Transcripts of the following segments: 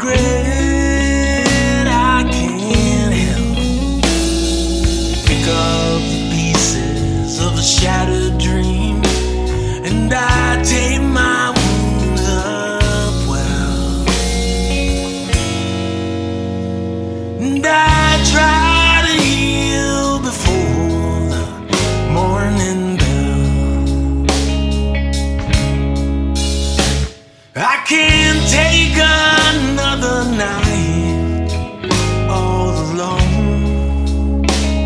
regret, I can't help pick up the pieces of a shattered dream, and I take my wounds up well, and I try to heal before the morning bell. I can't take another night all alone.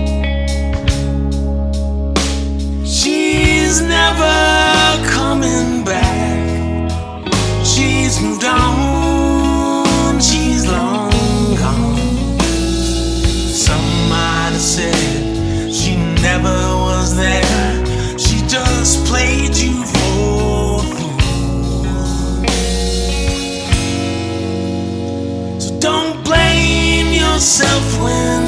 She's never coming back. She's moved on. She's long gone. Some might have said she never was there. She just played you for a fool. Don't blame yourself when